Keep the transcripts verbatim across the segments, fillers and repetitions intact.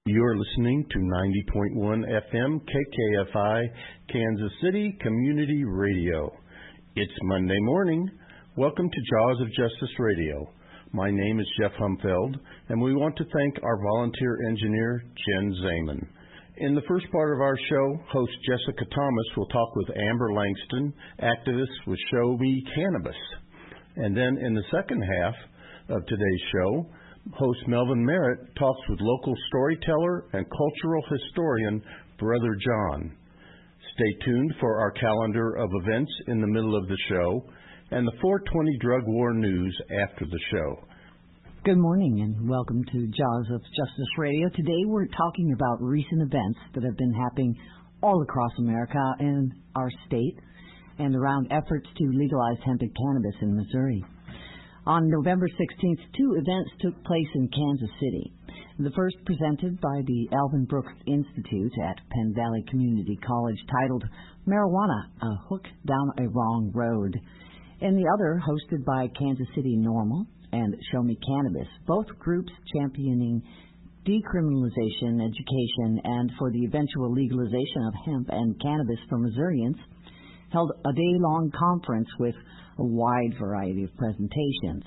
You're listening to ninety point one F M K K F I, Kansas City Community Radio. It's Monday morning. Welcome to Jaws of Justice Radio. My name is Jeff Humfeld, and we want to thank our volunteer engineer, Jen Zaman. In the first part of our show, host Jessica Thomas will talk with Amber Langston, activist with Show Me Cannabis. And then in the second half of today's show, host Melvin Merritt talks with local storyteller and cultural historian Brother John. Stay tuned for our calendar of events in the middle of the show and the four twenty Drug War News after the show. Good morning and welcome to Jaws of Justice Radio. Today we're talking about recent events that have been happening all across America and our state and around efforts to legalize hemp and cannabis in Missouri. On November sixteenth, two events took place in Kansas City. The first presented by the Alvin Brooks Institute at Penn Valley Community College, titled Marijuana, a Hook Down a Wrong Road, and the other hosted by Kansas City NORML and Show Me Cannabis, both groups championing decriminalization, education, and for the eventual legalization of hemp and cannabis for Missourians, held a day-long conference with a wide variety of presentations.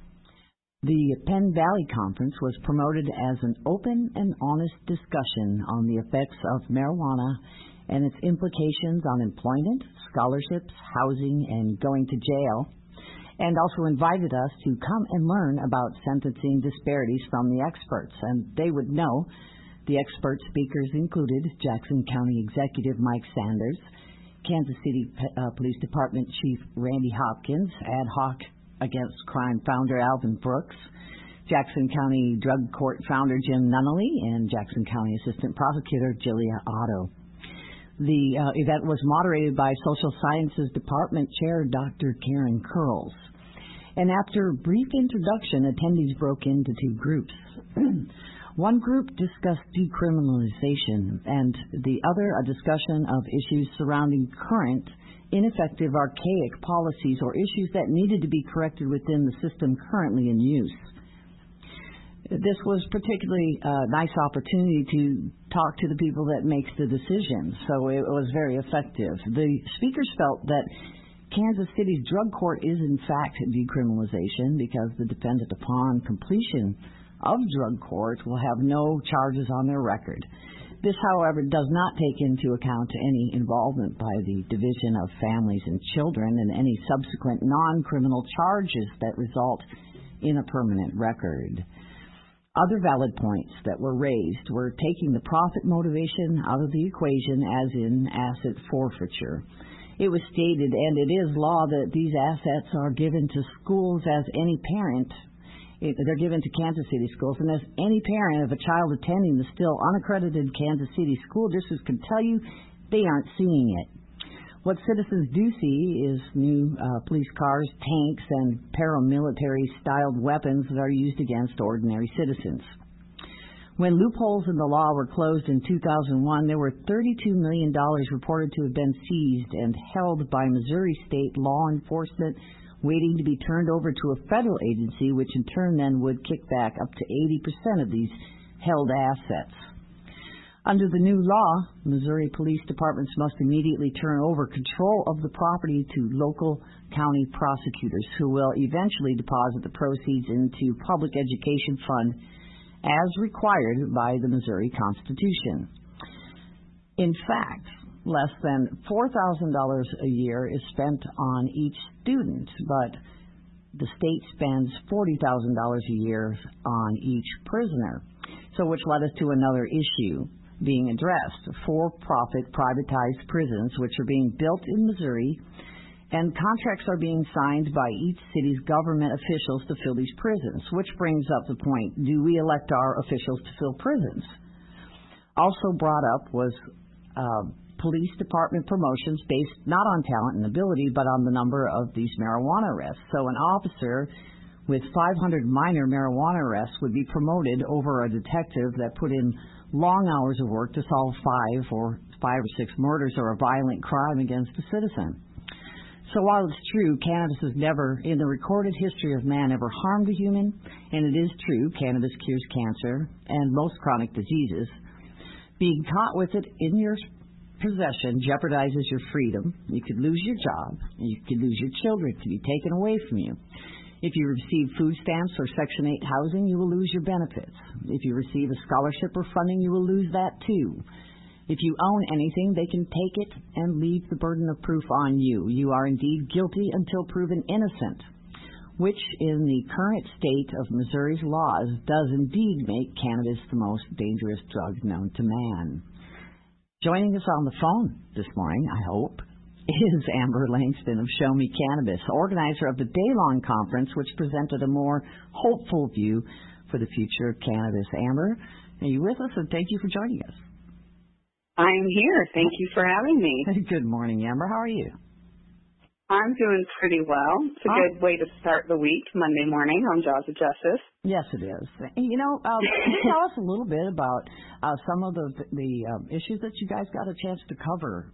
The Penn Valley Conference was promoted as an open and honest discussion on the effects of marijuana and its implications on employment, scholarships, housing, and going to jail, and also invited us to come and learn about sentencing disparities from the experts. And they would know the expert speakers included Jackson County Executive Mike Sanders, Kansas City uh, Police Department Chief Randy Hopkins, Ad Hoc Against Crime founder Alvin Brooks, Jackson County Drug Court founder Jim Nunnally, and Jackson County Assistant Prosecutor Julia Otto. The uh, event was moderated by Social Sciences Department Chair Doctor Karen Curls. And after a brief introduction, attendees broke into two groups. One group discussed decriminalization, and the other a discussion of issues surrounding current, ineffective, archaic policies or issues that needed to be corrected within the system currently in use. This was particularly a nice opportunity to talk to the people that makes the decisions, so it was very effective. The speakers felt that Kansas City's drug court is in fact decriminalization because the defendant upon completion of drug court will have no charges on their record. This, however, does not take into account any involvement by the Division of Families and Children and any subsequent non-criminal charges that result in a permanent record. Other valid points that were raised were taking the profit motivation out of the equation, as in asset forfeiture. It was stated, and it is law, that these assets are given to schools as any parent. They're given to Kansas City schools, and as any parent of a child attending the still unaccredited Kansas City school districts can tell you, they aren't seeing it. What citizens do see is new uh, police cars, tanks, and paramilitary-styled weapons that are used against ordinary citizens. When loopholes in the law were closed in two thousand one, there were thirty-two million dollars reported to have been seized and held by Missouri State law enforcement, waiting to be turned over to a federal agency, which in turn then would kick back up to eighty percent of these held assets. Under the new law, Missouri police departments must immediately turn over control of the property to local county prosecutors, who will eventually deposit the proceeds into public education fund as required by the Missouri Constitution. In fact, less than four thousand dollars a year is spent on each student, but the state spends forty thousand dollars a year on each prisoner. So which led us to another issue being addressed, for-profit privatized prisons, which are being built in Missouri, and contracts are being signed by each city's government officials to fill these prisons, which brings up the point, do we elect our officials to fill prisons? Also brought up was uh, police department promotions based not on talent and ability, but on the number of these marijuana arrests. So an officer with five hundred minor marijuana arrests would be promoted over a detective that put in long hours of work to solve five or five or six murders or a violent crime against a citizen. So while it's true, cannabis has never, in the recorded history of man, ever harmed a human, and it is true, cannabis cures cancer and most chronic diseases, being caught with it in your possession jeopardizes your freedom. You could lose your job. You could lose your children. It could be taken away from you. If you receive food stamps or Section eight housing, you will lose your benefits. If you receive a scholarship or funding, you will lose that too. If you own anything, they can take it and leave the burden of proof on you. You are indeed guilty until proven innocent, which in the current state of Missouri's laws does indeed make cannabis the most dangerous drug known to man. Joining us on the phone this morning, I hope, is Amber Langston of Show Me Cannabis, organizer of the day-long conference, which presented a more hopeful view for the future of cannabis. Amber, are you with us? And thank you for joining us. I am here. Thank you for having me. Good morning, Amber. How are you? I'm doing pretty well. It's a oh. good way to start the week, Monday morning on Jaws of Justice. Yes, it is. You know, um, can you tell us a little bit about uh, some of the, the um, issues that you guys got a chance to cover?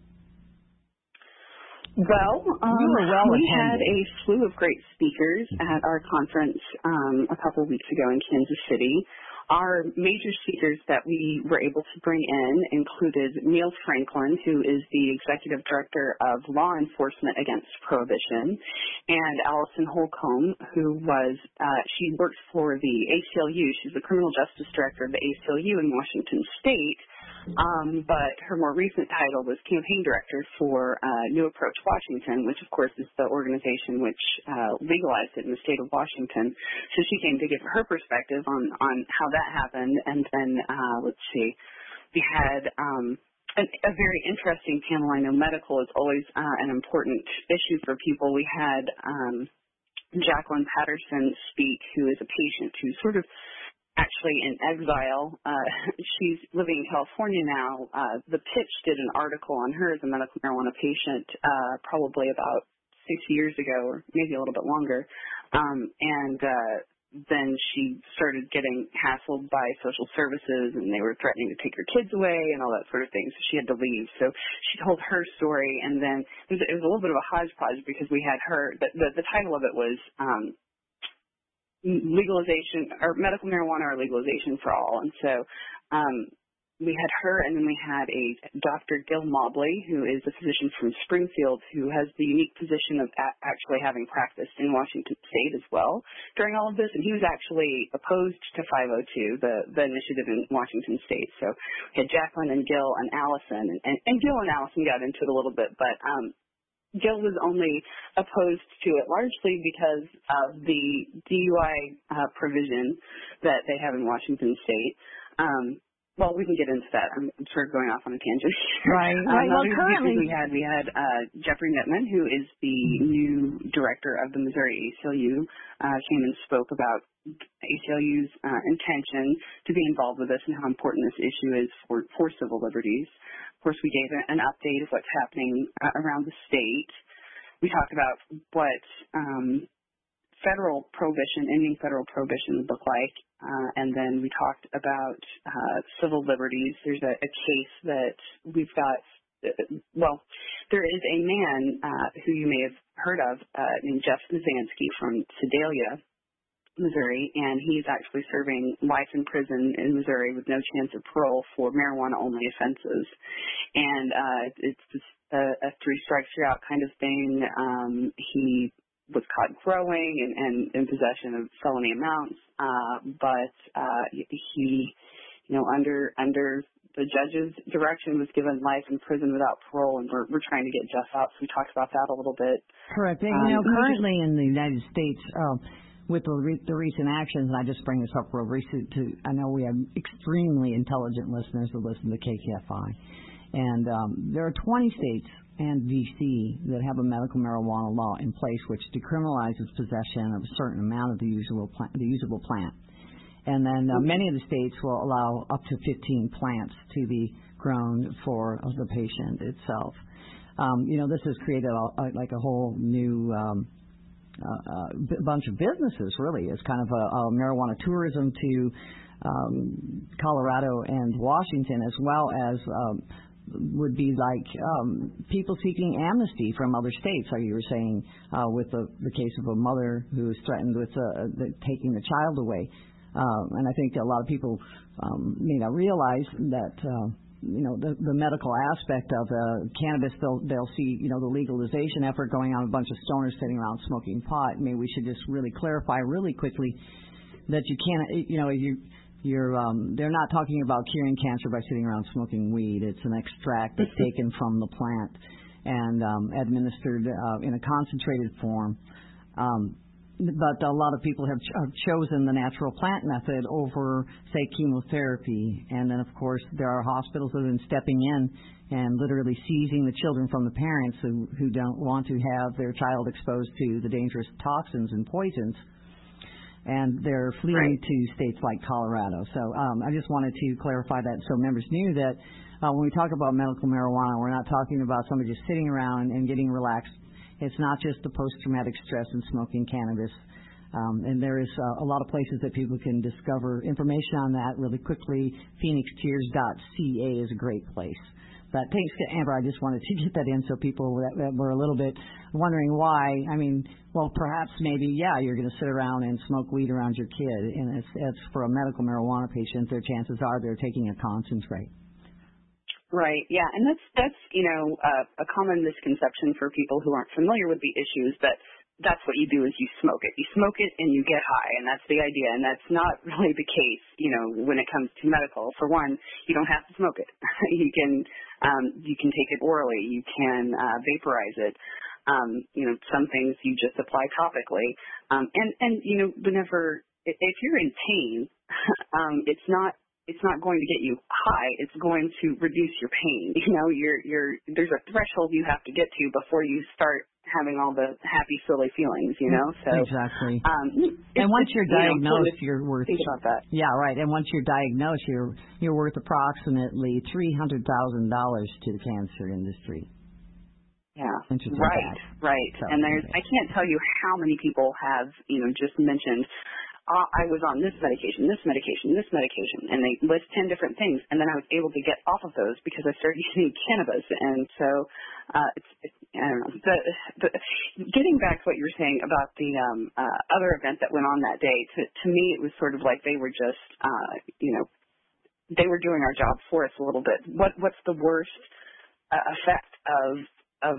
Well, um, you were well we attended. had a slew of great speakers at our conference um, a couple of weeks ago in Kansas City. Our major speakers that we were able to bring in included Neil Franklin, who is the Executive Director of Law Enforcement Against Prohibition, and Allison Holcomb, who was, uh, she works for the A C L U. She's the Criminal Justice Director of the A C L U in Washington State. Um, but her more recent title was Campaign Director for uh, New Approach Washington, which, of course, is the organization which uh, legalized it in the state of Washington. So she came to give her perspective on, on how that happened. And then, uh, let's see, we had um, a, a very interesting panel. I know medical is always uh, an important issue for people. We had um, Jacqueline Patterson speak, who is a patient who's sort of actually in exile. Uh, she's living in California now. Uh, the Pitch did an article on her as a medical marijuana patient uh, probably about six years ago, or maybe a little bit longer. Um, and uh, then she started getting hassled by social services, and they were threatening to take her kids away and all that sort of thing, so she had to leave. So she told her story, and then it was, it was a little bit of a hodgepodge because we had her, the, the, the title of it was um, legalization, or medical marijuana or legalization for all. And so um, we had her, and then we had a Doctor Gil Mobley, who is a physician from Springfield, who has the unique position of a- actually having practiced in Washington State as well during all of this. And he was actually opposed to five oh two, the, the initiative in Washington State. So we had Jacqueline and Gil and Allison, and, and, and Gil and Allison got into it a little bit, but um, Gil was only opposed to it largely because of the D U I uh, provision that they have in Washington State. Um, well, we can get into that. I'm sort of going off on a tangent. Right. um, right. Well, currently we had we had uh, Jeffrey Nittman, who is the new director of the Missouri A C L U, uh, came and spoke about A C L U's uh, intention to be involved with this and how important this issue is for, for civil liberties. Of course, we gave an update of what's happening uh, around the state. We talked about what um, federal prohibition, ending federal prohibition would look like, uh, and then we talked about uh, civil liberties. There's a, a case that we've got, uh, well, there is a man uh, who you may have heard of uh, named Jeff Mazansky from Sedalia, Missouri, and he's actually serving life in prison in Missouri with no chance of parole for marijuana-only offenses. And uh, it's just a, a three strikes you're out kind of thing. Um, he was caught growing and, and in possession of felony amounts, uh, but uh, he, you know, under under the judge's direction was given life in prison without parole, and we're, we're trying to get Jeff out, so we talked about that a little bit. Correct. Um, you know, currently in the United States, um, with the, re- the recent actions, and I just bring this up real recent to, I know we have extremely intelligent listeners who listen to K K F I, and um, there are twenty states and D C that have a medical marijuana law in place which decriminalizes possession of a certain amount of the usable plant, the usable plant. And then uh, many of the states will allow up to fifteen plants to be grown for the patient itself. Um, you know, this has created a, a, like a whole new um, uh, uh, b- bunch of businesses, really. It's kind of a, a marijuana tourism to um, Colorado and Washington, as well as um, would be like um, people seeking amnesty from other states, like you were saying, uh, with the, the case of a mother who is threatened with uh, the, taking the child away. Uh, and I think a lot of people um, may not realize that, uh, you know, the, the medical aspect of uh, cannabis, they'll, they'll see, you know, the legalization effort going on, a bunch of stoners sitting around smoking pot. Maybe we should just really clarify really quickly that you can't, you know, you You're, um, they're not talking about curing cancer by sitting around smoking weed. It's an extract that's taken from the plant and um, administered uh, in a concentrated form. Um, but a lot of people have, ch- have chosen the natural plant method over, say, chemotherapy. And then, of course, there are hospitals that have been stepping in and literally seizing the children from the parents who, who don't want to have their child exposed to the dangerous toxins and poisons. And they're fleeing right. to states like Colorado. So um, I just wanted to clarify that so members knew that uh, when we talk about medical marijuana, we're not talking about somebody just sitting around and getting relaxed. It's not just the post-traumatic stress in smoking cannabis. Um, and there is uh, a lot of places that people can discover information on that really quickly. phoenix tears dot c a is a great place. But thanks to Amber, I just wanted to get that in so people that, that were a little bit wondering why. I mean, well, perhaps maybe, yeah, you're going to sit around and smoke weed around your kid, and it's, it's for a medical marijuana patient, their chances are they're taking a concentrate. Right, yeah, and that's, that's you know, uh, a common misconception for people who aren't familiar with the issues that that's what you do is you smoke it. You smoke it and you get high, and that's the idea, and that's not really the case, you know, when it comes to medical. For one, you don't have to smoke it. you can um, you can take it orally. You can uh, vaporize it. Um, you know, some things you just apply topically. Um, and, and, you know, whenever, if you're in pain, um, it's not it's not going to get you high. It's going to reduce your pain. You know, you're, you're, there's a threshold you have to get to before you start having all the happy, silly feelings, you know? So exactly. Um, and once you're diagnosed, you know, you're worth, think about that. Yeah, right. And once you're diagnosed, you're, you're worth approximately three hundred thousand dollars to the cancer industry. Yeah, Interesting right, fact. right. So, and there's, okay. I can't tell you how many people have, you know, just mentioned, Uh, I was on this medication, this medication, this medication, and they list ten different things, and then I was able to get off of those because I started using cannabis, and so uh, it's, it's, I don't know. The, the, getting back to what you were saying about the um, uh, other event that went on that day, to, to me it was sort of like they were just, uh, you know, they were doing our job for us a little bit. What What's the worst uh, effect of of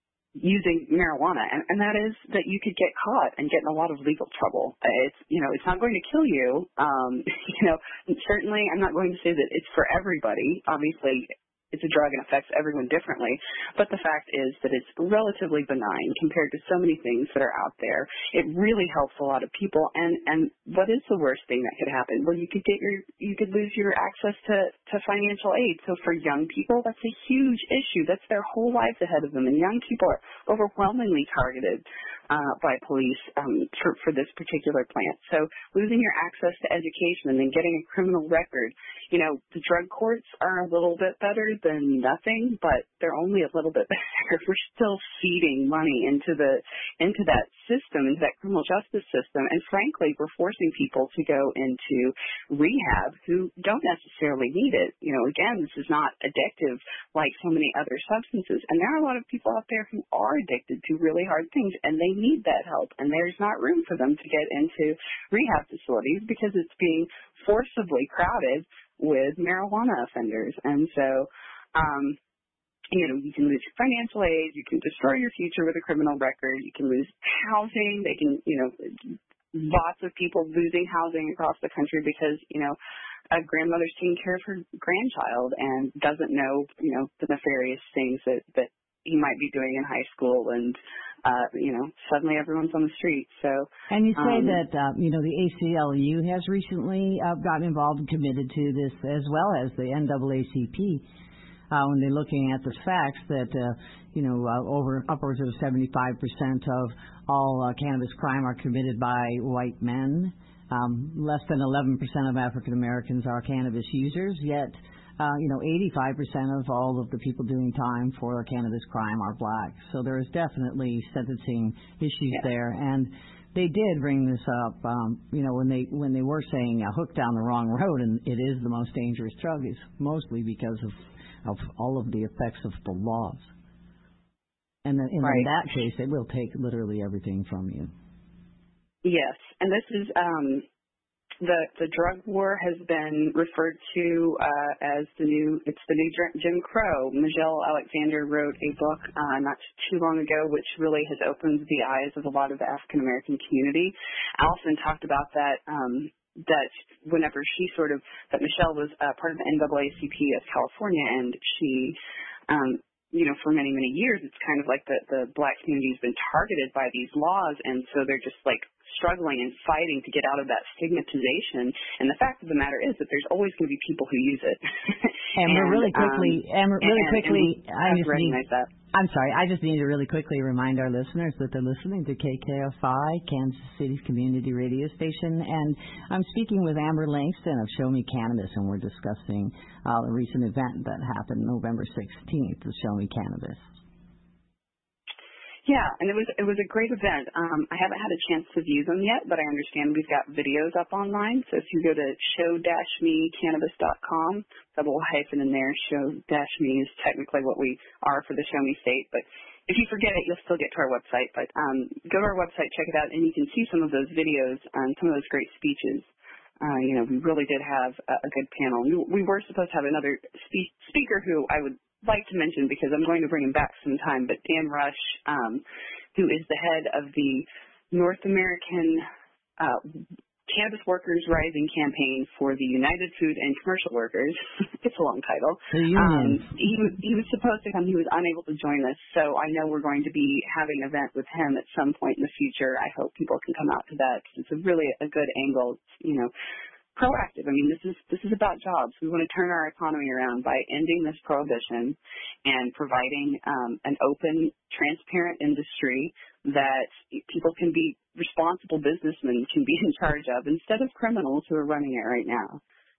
using marijuana, and, and that is that you could get caught and get in a lot of legal trouble. It's, you know, it's not going to kill you. Um, you know, certainly I'm not going to say that it's for everybody. Obviously, it's a drug and affects everyone differently, but the fact is that it's relatively benign compared to so many things that are out there. It really helps a lot of people, and, and what is the worst thing that could happen? Well, you could get your, you could lose your access to, to financial aid. So for young people, that's a huge issue. That's their whole lives ahead of them, and young people are overwhelmingly targeted uh, by police um, for, for this particular plant. So losing your access to education and then getting a criminal record, you know, the drug courts are a little bit better than nothing, but they're only a little bit better. We're still feeding money into the into that system, into that criminal justice system, and frankly, we're forcing people to go into rehab who don't necessarily need it. You know, again, this is not addictive like so many other substances, and there are a lot of people out there who are addicted to really hard things, and they need that help, and there's not room for them to get into rehab facilities because it's being forcibly crowded with marijuana offenders. And so, um, you know, you can lose your financial aid, you can destroy your future with a criminal record, you can lose housing, they can, you know, lots of people losing housing across the country because, you know, a grandmother's taking care of her grandchild and doesn't know, you know, the nefarious things that, that he might be doing in high school, and Uh, you know, suddenly everyone's on the street. So, and you say um, that uh, you know the A C L U has recently uh, gotten involved and committed to this, as well as the N double A C P, uh, when they're looking at the facts that uh, you know uh, over upwards of seventy-five percent of all uh, cannabis crime are committed by white men. Um, less than eleven percent of African Americans are cannabis users, yet. Uh, you know, eighty-five percent of all of the people doing time for cannabis crime are black. So there is definitely sentencing issues yeah. there. And they did bring this up, um, you know, when they when they were saying a hook down the wrong road, and it is the most dangerous drug, is mostly because of, of all of the effects of the laws. And then, and right. in that case, it will take literally everything from you. Yes, and this is um, the the drug war has been referred to uh, as the new it's the new Jim Crow. Michelle Alexander wrote a book uh, not too long ago, which really has opened the eyes of a lot of the African American community. Allison talked about that. Um, that whenever she sort of that Michelle was uh, part of the N double A C P of California, and she. Um, you know, for many, many years, it's kind of like the, the black community has been targeted by these laws, and so they're just like struggling and fighting to get out of that stigmatization. And the fact of the matter is that there's always going to be people who use it. And, and really quickly, um, and really and, quickly, and I just recognize need, that. I'm sorry, I just need to really quickly remind our listeners that they're listening to K K F I, Kansas City's community radio station, and I'm speaking with Amber Langston of Show Me Cannabis, and we're discussing uh, a recent event that happened November sixteenth with Show Me Cannabis. Yeah, and it was it was a great event. Um, I haven't had a chance to view them yet, but I understand we've got videos up online. So if you go to show dash me cannabis dot com, that little hyphen in there, show dash me is technically what we are for the Show Me State. But if you forget it, you'll still get to our website. But um, go to our website, check it out, and you can see some of those videos and some of those great speeches. Uh, you know, we really did have a, a good panel. We, we were supposed to have another spe- speaker who I would like to mention because I'm going to bring him back sometime, but Dan Rush, um, who is the head of the North American uh, Cannabis Workers Rising Campaign for the United Food and Commercial Workers. It's a long title. The union. Um, he, he was supposed to come. He was unable to join us, so I know we're going to be having an event with him at some point in the future. I hope people can come out to that because it's a really a good angle, you know, proactive. I mean, this is this is about jobs. We want to turn our economy around by ending this prohibition and providing um, an open, transparent industry that people can be responsible businessmen can be in charge of instead of criminals who are running it right now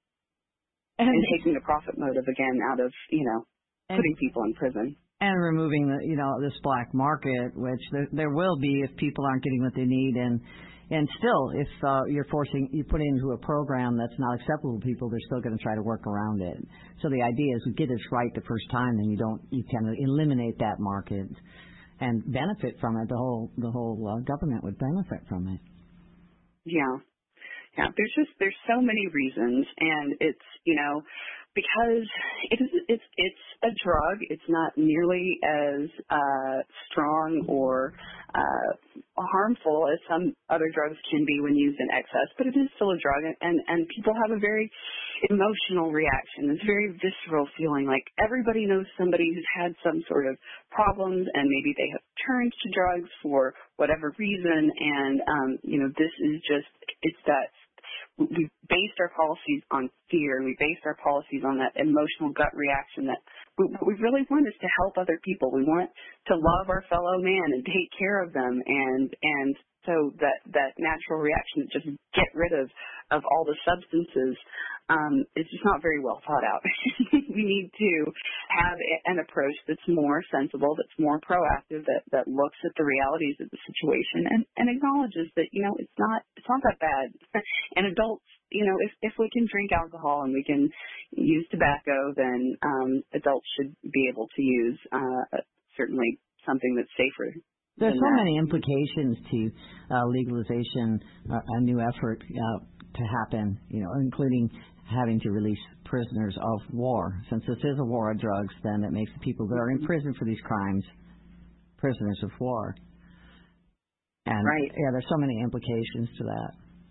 and, and taking the profit motive again out of, you know, putting people in prison. And removing the, you know, this black market, which there, there will be if people aren't getting what they need. And And still, if uh, you're forcing, you put into a program that's not acceptable to people, they're still going to try to work around it. So the idea is we get this right the first time, then you don't, you kind of eliminate that market and benefit from it. The whole, the whole uh, government would benefit from it. Yeah, yeah. There's just there's so many reasons, and it's you know because it is it's it's a drug. It's not nearly as uh, strong or uh, harmful as some other drugs can be when used in excess, but it is still a drug, and and people have a very emotional reaction. It's very visceral feeling. Like everybody knows somebody who's had some sort of problems, and maybe they have turned to drugs for whatever reason, and um, you know this is just it's that. We based our policies on fear. We based our policies on that emotional gut reaction that we, what we really want is to help other people. We want to love our fellow man and take care of them. And, and so that, that natural reaction to just get rid of, of all the substances um, is just not very well thought out. We need to have an approach that's more sensible, that's more proactive, that, that looks at the realities of the situation and, and acknowledges that, you know, it's not it's not that bad. And adults, you know, if, if we can drink alcohol and we can use tobacco, then um, adults should be able to use uh, certainly something that's safer. There's so that. many implications to uh, legalization, uh, a new effort uh, to happen, you know, including having to release prisoners of war. Since this is a war of drugs, then it makes the people that are in prison for these crimes prisoners of war. And right. yeah, there's so many implications to that.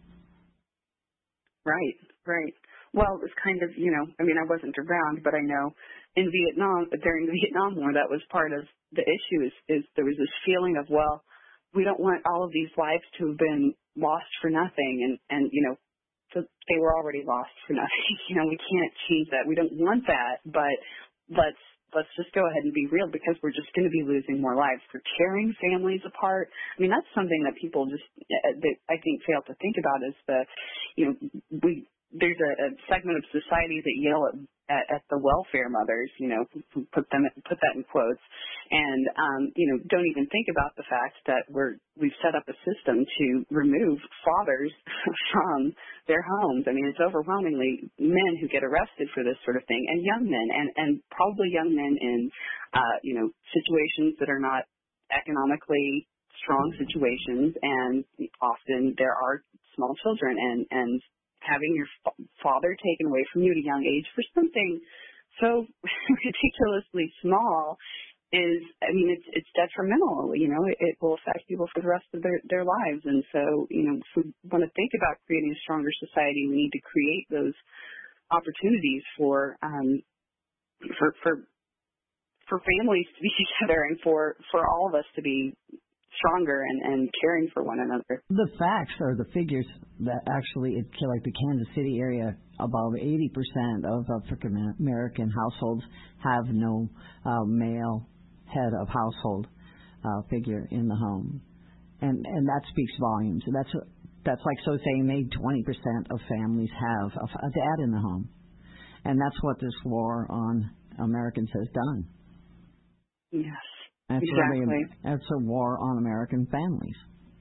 Right, right. Well, it's kind of, you know, I mean, I wasn't around, but I know in Vietnam, during the Vietnam War, that was part of the issue is, is there was this feeling of, well, we don't want all of these lives to have been lost for nothing. And, and you know, so they were already lost for nothing. You know, we can't change that. We don't want that, but let's, let's just go ahead and be real because we're just going to be losing more lives. We're tearing families apart. I mean, that's something that people just, that I think, fail to think about is the, you know, we, there's a, a segment of society that yell at at, at the welfare mothers, you know, put them put that in quotes, and um, you know, don't even think about the fact that we're we've set up a system to remove fathers from their homes. I mean, it's overwhelmingly men who get arrested for this sort of thing, and young men, and and probably young men in uh, you know, situations that are not economically strong situations, and often there are small children, and and having your f- father taken away from you at a young age for something so ridiculously small is, I mean, it's it's detrimental. You know, it, it will affect people for the rest of their, their lives. And so, you know, if we want to think about creating a stronger society, we need to create those opportunities for um, for for for families to be together, and for, for all of us to be stronger and, and caring for one another. The facts are the figures that actually, it, like the Kansas City area, about eighty percent of African American households have no uh, male head of household uh, figure in the home, and and that speaks volumes. That's that's like so saying maybe twenty percent of families have a, a dad in the home, and that's what this war on Americans has done. Yes. That's exactly. Really, that's a war on American families.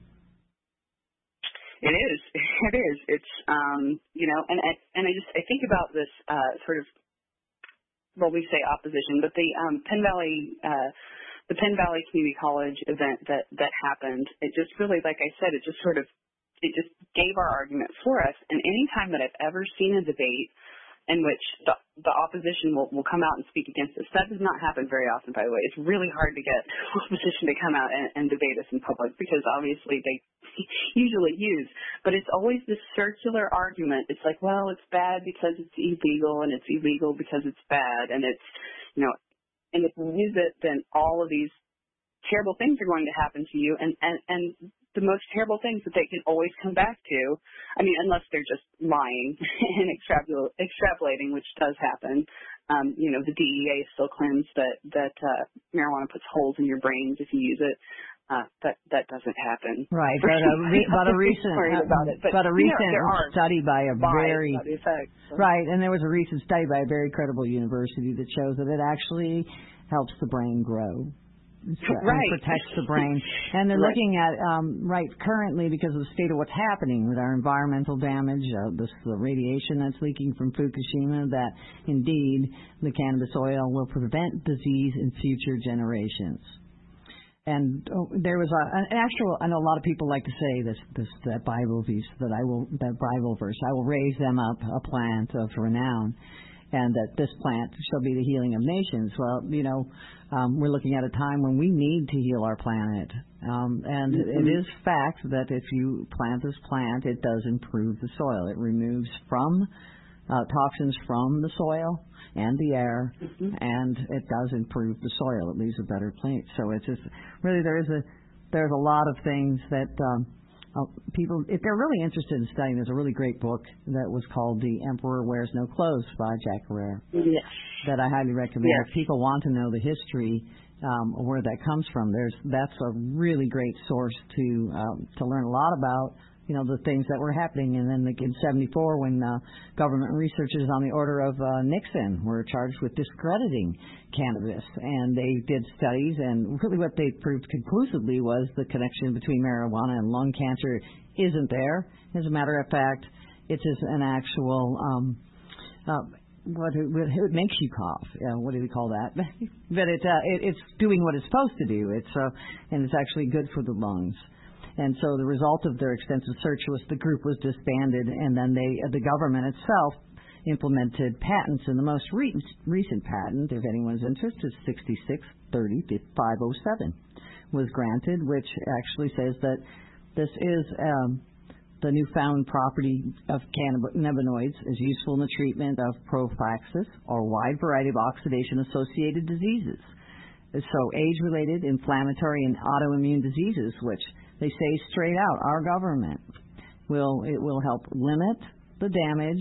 It is. It is. It's um, you know, and and I just I think about this uh, sort of, well, we say opposition, but the um, Penn Valley uh, the Penn Valley Community College event that that happened. It just really, like I said, it just sort of it just gave our argument for us. And any time that I've ever seen a debate in which the, the opposition will, will come out and speak against us. That does not happen very often, by the way. It's really hard to get opposition to come out and, and debate us in public, because obviously they usually use. But it's always this circular argument. It's like, well, it's bad because it's illegal, and it's illegal because it's bad, and it's, you know, and if you use it, then all of these terrible things are going to happen to you, and, and, and the most terrible things that they can always come back to, I mean, unless they're just lying and extrapol- extrapolating, which does happen. Um, you know, the D E A still claims that, that uh, marijuana puts holes in your brains if you use it. Uh, that that doesn't happen. Right, but a, re- but a recent uh, about it. But, but a recent you know, study by a very effects, so. right, and there was a recent study by a very credible university that shows that it actually helps the brain grow. So, right. And protects the brain. And they're right. looking at, um, right, currently, because of the state of what's happening with our environmental damage, uh, this, the radiation that's leaking from Fukushima, that indeed the cannabis oil will prevent disease in future generations. And oh, there was a, an actual, I know a lot of people like to say this, this that Bible verse, that I will, that Bible verse, I will raise them up a plant of renown, and that this plant shall be the healing of nations. Well, you know, um, we're looking at a time when we need to heal our planet. Um, and mm-hmm. it is fact that if you plant this plant, it does improve the soil. It removes from uh, toxins from the soil and the air, mm-hmm. and it does improve the soil. It leaves a better plant. So it's just really there is a there's a lot of things that um, uh, people, if they're really interested in studying, there's a really great book that was called The Emperor Wears No Clothes by Jack Herrera yes. that I highly recommend. Yes. If people want to know the history um, where that comes from, there's that's a really great source to um, to learn a lot about, you know, the things that were happening. And then in seventy-four, when uh, government researchers on the order of uh, Nixon were charged with discrediting cannabis, and they did studies, and really what they proved conclusively was the connection between marijuana and lung cancer isn't there. As a matter of fact, it's just an actual um, uh, what it, it makes you cough. Uh, what do we call that? But it, uh, it it's doing what it's supposed to do. It's uh, and it's actually good for the lungs. And so the result of their extensive search was the group was disbanded, and then they, the government itself implemented patents. And the most re- recent patent, if anyone's interested, sixty-six thirty five oh seven, was granted, which actually says that this is um, the newfound property of cannabinoids is useful in the treatment of prophylaxis or a wide variety of oxidation-associated diseases. So age-related, inflammatory, and autoimmune diseases, which they say straight out, our government will it will help limit the damage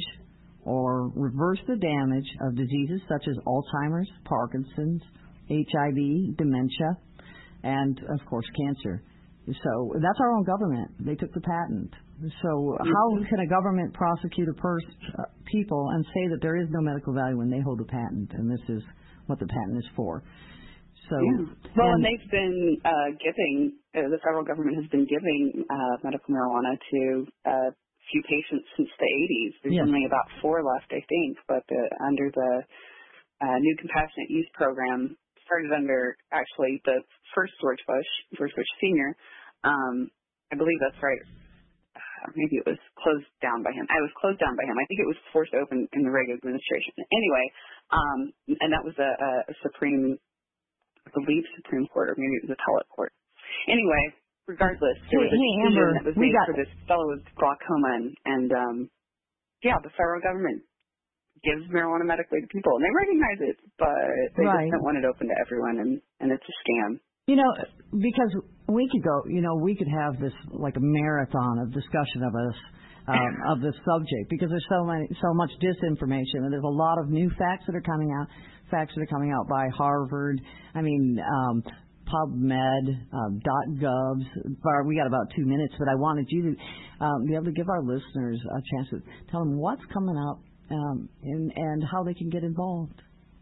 or reverse the damage of diseases such as Alzheimer's, Parkinson's, H I V, dementia, and of course cancer. So that's our own government. They took the patent. So how can a government prosecute a pers- uh, people and say that there is no medical value when they hold a patent, and this is what the patent is for? So, yeah. Well, and, and they've been uh, giving, uh, the federal government has been giving uh, medical marijuana to a few patients since the eighties. There's yes. only about four left, I think, but the, under the uh, new compassionate use program, started under actually the first George Bush, George Bush Senior. Um, I believe that's right. Uh, maybe it was closed down by him. I was closed down by him. I think it was forced open in the Reagan administration. Anyway, um, and that was a, a Supreme, I believe Supreme Court, or maybe it was appellate court. Anyway, regardless, there was a hey, decision Amber, that was made got... for this fellow with glaucoma, and, and um, yeah, the federal government gives marijuana medically to people, and they recognize it, but they right. just don't want it open to everyone, and, and it's a scam. You know, because we could go, you know, we could have this like a marathon of discussion of us um, of this subject, because there's so many, so much disinformation, and there's a lot of new facts that are coming out, facts that are coming out by Harvard. I mean, um, PubMed, um, .govs. We got about two minutes, but I wanted you to um, be able to give our listeners a chance to tell them what's coming up um, and, and how they can get involved.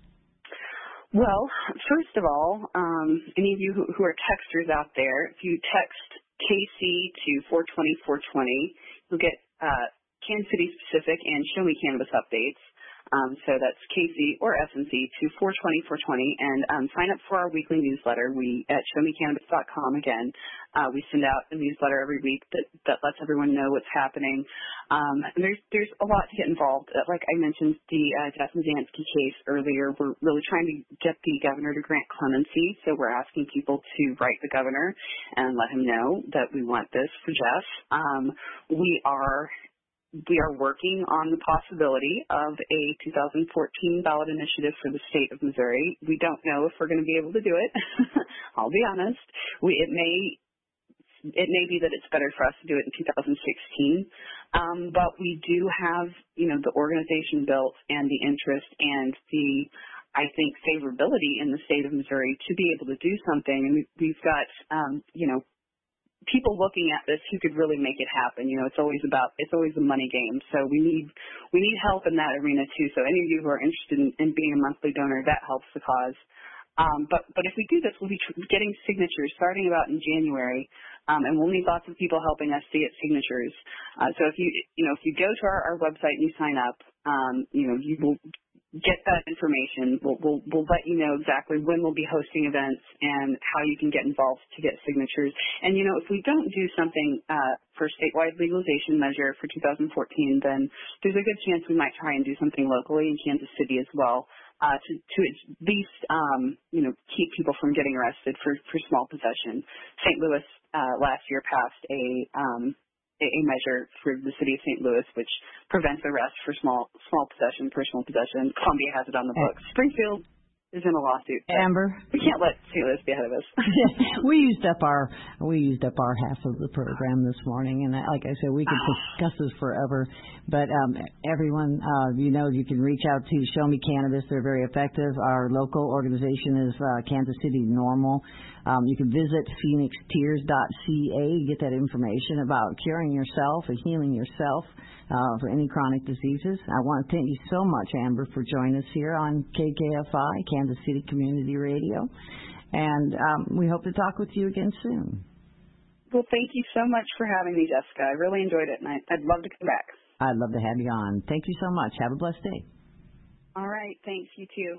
Well, first of all, um, any of you who, who are texters out there, if you text K C to four twenty, four twenty, you'll get uh, Kansas City specific and Show Me Cannabis updates. Um, so that's K C or S N C to four twenty, four twenty, and um, sign up for our weekly newsletter. We at show me cannabis dot com again. Uh, we send out a newsletter every week that, that lets everyone know what's happening. Um, and there's there's a lot to get involved. Uh, like I mentioned, the uh, Jeff Mazansky case earlier, we're really trying to get the governor to grant clemency. So we're asking people to write the governor and let him know that we want this for Jeff. Um, we are We are working on the possibility of a two thousand fourteen ballot initiative for the state of Missouri. We don't know if we're going to be able to do it. I'll be honest. We, it may it may be that it's better for us to do it in two thousand sixteen, um, but we do have, you know, the organization built and the interest and the, I think, favorability in the state of Missouri to be able to do something. And we, we've got, um, you know, people looking at this who could really make it happen. You know, it's always about, it's always a money game. So we need, we need help in that arena too. So any of you who are interested in, in being a monthly donor, that helps the cause. Um, but, but if we do this, we'll be tr- getting signatures starting about in January, um, and we'll need lots of people helping us to get signatures. Uh, so if you, you know, if you go to our, our website and you sign up, um, you know, you will get that information. We'll, we'll, we'll let you know exactly when we'll be hosting events and how you can get involved to get signatures. And, you know, if we don't do something uh, for statewide legalization measure for two thousand fourteen, then there's a good chance we might try and do something locally in Kansas City as well uh, to, to at least, um, you know, keep people from getting arrested for, for small possession. Saint Louis uh, last year passed a um, a measure for the city of Saint Louis, which prevents arrest for small small possession, personal possession. Columbia has it on the books. Springfield is in a lawsuit. Amber, we can't let Saint Louis be ahead of us. we used up our we used up our half of the program this morning, and like I said, we could discuss this forever. But um, everyone, uh, you know, you can reach out to Show Me Cannabis. They're very effective. Our local organization is uh, Kansas City Normal. Um, you can visit phoenix tears dot c a, get that information about curing yourself and healing yourself uh, for any chronic diseases. I want to thank you so much, Amber, for joining us here on K K F I, Kansas City Community Radio. And um, we hope to talk with you again soon. Well, thank you so much for having me, Jessica. I really enjoyed it, and I, I'd love to come back. I'd love to have you on. Thank you so much. Have a blessed day. All right. Thanks. You too.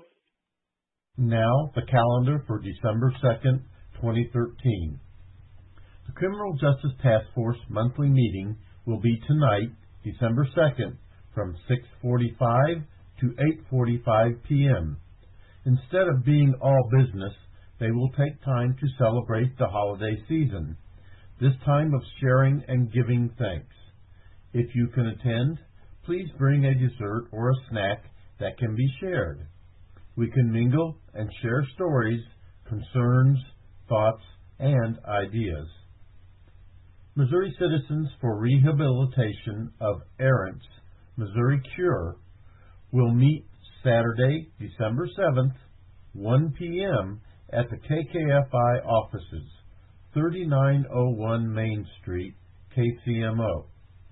Now, the calendar for December second, twenty thirteen. The Criminal Justice Task Force monthly meeting will be tonight, December second, from six forty-five to eight forty-five p.m. Instead of being all business, they will take time to celebrate the holiday season, this time of sharing and giving thanks. If you can attend, please bring a dessert or a snack that can be shared. We can mingle and share stories, concerns, thoughts, and ideas. Missouri Citizens for Rehabilitation of Errants, Missouri Cure, will meet Saturday, December seventh, one p.m. at the K K F I offices, thirty-nine oh one Main Street, K C M O.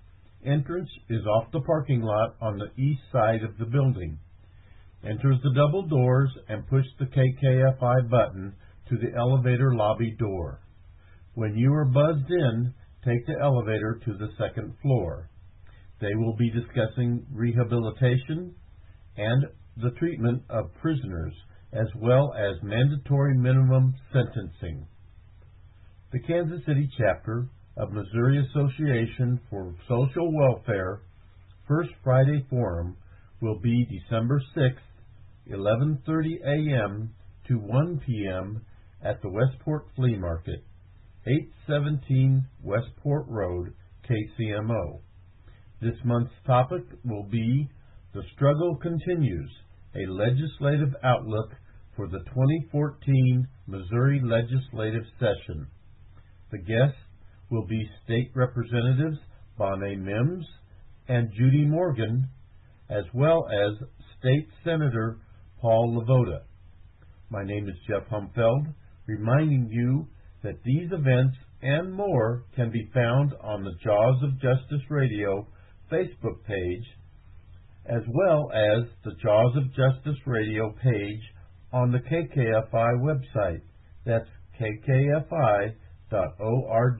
Entrance is off the parking lot on the east side of the building. Enter the double doors and push the K K F I button to the elevator lobby door. When you are buzzed in, take the elevator to the second floor. They will be discussing rehabilitation and the treatment of prisoners, as well as mandatory minimum sentencing. The Kansas City chapter of Missouri Association for Social Welfare First Friday Forum will be December sixth, eleven thirty a.m. to one p.m. at the Westport Flea Market, eight seventeen Westport Road, K C M O. This month's topic will be The Struggle Continues, a legislative outlook for the twenty fourteen Missouri legislative session. The guests will be State Representatives Bonnie Mims and Judy Morgan, as well as State Senator Paul LaVota. My name is Jeff Humfeld, reminding you that these events and more can be found on the Jaws of Justice Radio Facebook page, as well as the Jaws of Justice Radio page on the K K F I website. That's K K F I dot org.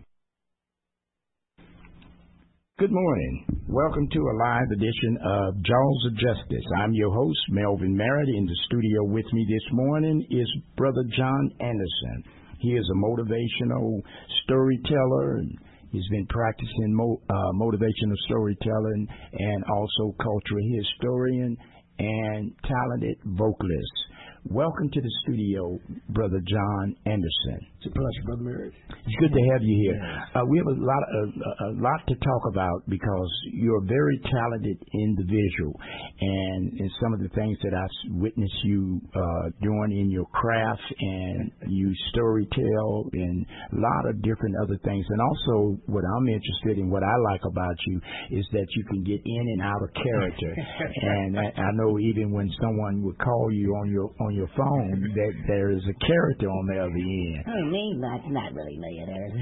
Good morning. Welcome to a live edition of Jaws of Justice. I'm your host, Melvin Merritt. In the studio with me this morning is Brother John Anderson. He is a motivational storyteller, and he's been practicing mo- uh, motivational storytelling and also cultural historian and talented vocalist. Welcome to the studio, Brother John Anderson. It's a pleasure, Brother Merritt. It's good to have you here. Uh, we have a lot, of, a, a lot to talk about because you're a very talented individual, and, and some of the things that I've witnessed you uh, doing in your craft, and you storytell, and a lot of different other things. And also, what I'm interested in, what I like about you, is that you can get in and out of character. And I, I know even when someone would call you on your on your phone, that there is a character on the other end. Oh, me? That's not really me, it is.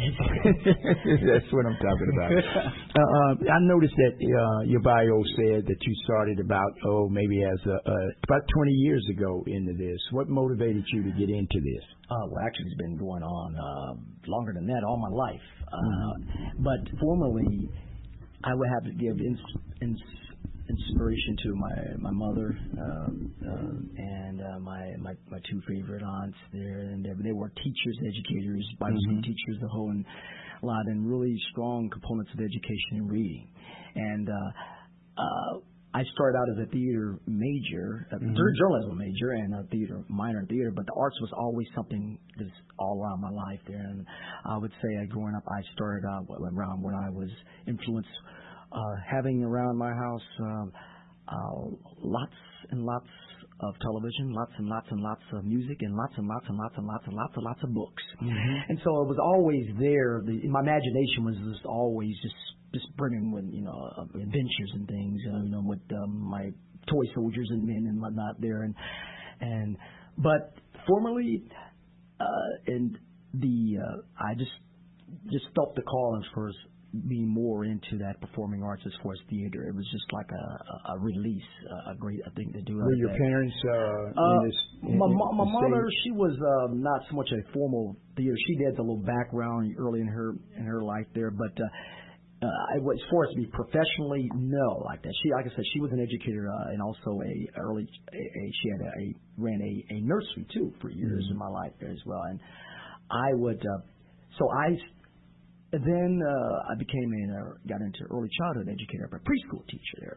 That's what I'm talking about. Uh, uh, I noticed that uh, your bio said that you started about, oh, maybe as a, uh, about twenty years ago into this. What motivated you to get into this? Uh, well, actually, it's been going on uh, longer than that, all my life. Uh, mm-hmm. But formerly, I would have to give ins- ins- inspiration to my my mother um, uh, and uh, my, my my two favorite aunts there, and they, they were teachers, educators, Bible school mm-hmm. teachers, the whole and a lot, and really strong components of education and reading. And uh, uh, I started out as a theater major, a mm-hmm. journalism major, and a theater minor in theater, but the arts was always something that's all around my life there. And I would say, uh, growing up, I started out around when I was influenced. Uh, having around my house um, uh, lots and lots of television, lots and lots and lots of music, and lots and lots and lots and lots and lots and lots of books. Mm-hmm. And so it was always there. The, my imagination was just always just just brimming with you know uh, adventures and things. Uh, you know, with um, my toy soldiers and men and whatnot there. And and but formerly, uh, and the uh, I just just felt the call as far as being more into that performing arts as far as theater. It was just like a, a, a release, a great thing to do. Were your that. parents uh, uh, in this? In, my in, my in mother, stage? she was um, not so much a formal theater. She did a little background early in her in her life there, but uh, uh, I was for us to be professionally no like that. She, like I said, she was an educator uh, and also a early. A, a, she had a, a ran a, a nursery too for years mm-hmm. in my life there as well, and I would. Uh, so I. And then uh, I became a, uh, got into early childhood educator, a preschool teacher there.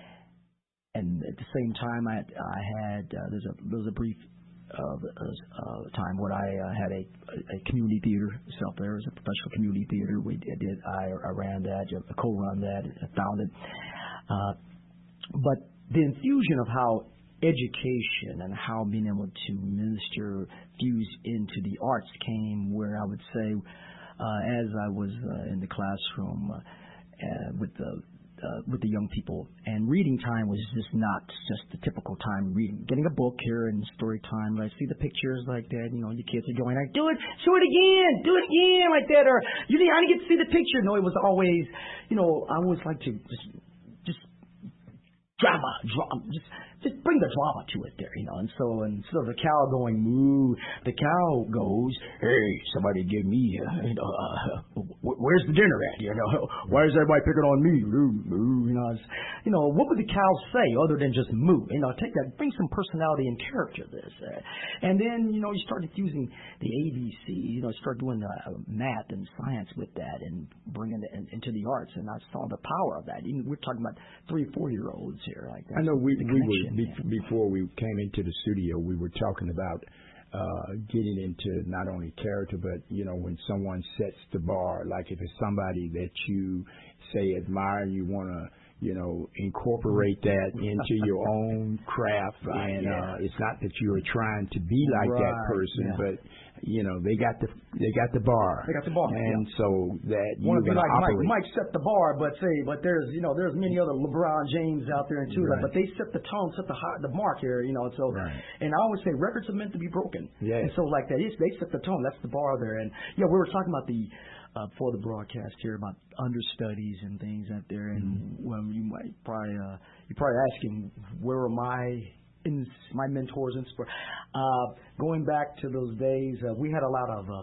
And at the same time, I had, I had uh, there's a there was a brief uh, uh, time when I uh, had a, a community theater self there. It was a professional community theater. We did I, I ran that, I co-run that, I founded. Uh, but the infusion of how education and how being able to minister fuse into the arts came where I would say. Uh, as I was uh, in the classroom uh, uh, with the uh, with the young people, and reading time was just not just the typical time reading. Getting a book here and story time. I see the pictures like that. You know, your kids are going like, do it, show it again, do it again, like that, or you didn't, I didn't get to see the picture. No, it was always, you know, I always like to just just drama, drama, just. Just bring the drama to it there, you know. And so, instead of the cow going moo, the cow goes, hey, somebody give me, uh, you know, uh, where's the dinner at? You know, why is everybody picking on me? Moo, moo, you know. It's, you know, what would the cow say other than just moo? You know, take that, bring some personality and character to this. Uh, and then, you know, you start using the A B C, you know, start doing uh, math and science with that and bringing it in, into the arts. And I saw the power of that. Even, we're talking about three, four-year-olds here. Like that. I know we, we were. Before we came into the studio, we were talking about uh, getting into not only character, but, you know, when someone sets the bar, like if it's somebody that you say admire, and you want to, you know, incorporate that into your own craft. Right, and yeah. uh, it's not that you are trying to be like right, that person, yeah. but, you know, they got the they got the bar. They got the bar. And yeah. so that you're going to like operate. Mike, Mike set the bar, but say, but there's, you know, there's many other LeBron James out there too. Right. Like, but they set the tone, set the high, the mark here, you know. So, right. and I always say records are meant to be broken. Yeah. And so like that, they set the tone. That's the bar there. And yeah, we were talking about the. Uh, for the broadcast here about understudies and things out there, and mm-hmm. well, you might probably uh, you're probably asking where are my in, my mentors and sport. Uh, going back to those days, uh, we had a lot of. Uh,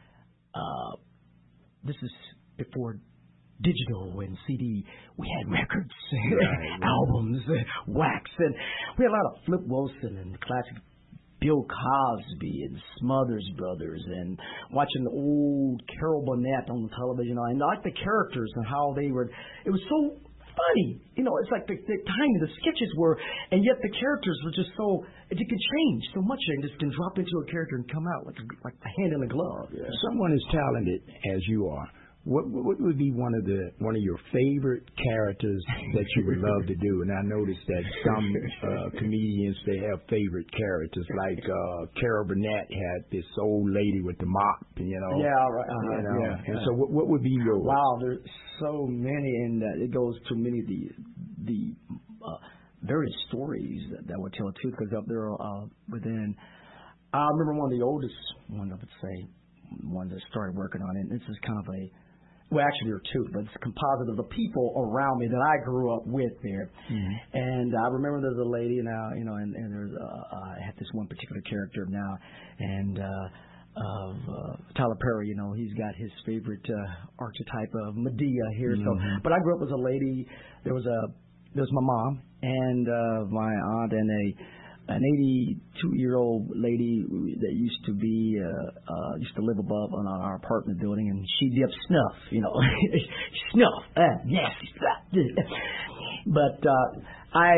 uh, this is before digital and C D. We had records, right, albums, wax, and we had a lot of Flip Wilson and classic. Bill Cosby and Smothers Brothers, and watching the old Carol Burnett on the television, and I like the characters and how they were. It was so funny, you know. It's like the, the timing, the sketches were, and yet the characters were just so. It could change so much, and just can drop into a character and come out like a, like a hand in a glove. Yeah. Someone as talented as you are. What what would be one of the one of your favorite characters that you would love to do? And I noticed that some uh, comedians, they have favorite characters, like uh, Carol Burnett had this old lady with the mop, you know. Yeah, right. Uh-huh. You know? Yeah. And so, what what would be your? Wow, there's so many, and uh, it goes to many of the the uh, various stories that, that would tell the truth, because up there uh, within. I remember one of the oldest one, I would say, one that started working on it. And this is kind of a Well, actually, there are two, but it's a composite of the people around me that I grew up with there. Mm-hmm. And I remember there's a lady now, you know, and, and there's uh, I had this one particular character now, and uh, of uh, Tyler Perry, you know, he's got his favorite uh, archetype of Medea here. Mm-hmm. So, but I grew up as a lady. There was a there was my mom and uh, my aunt and a. An eighty-two-year-old lady that used to be uh, uh, used to live above on our apartment building, and she did snuff, you know, snuff, uh, nasty stuff. But uh, I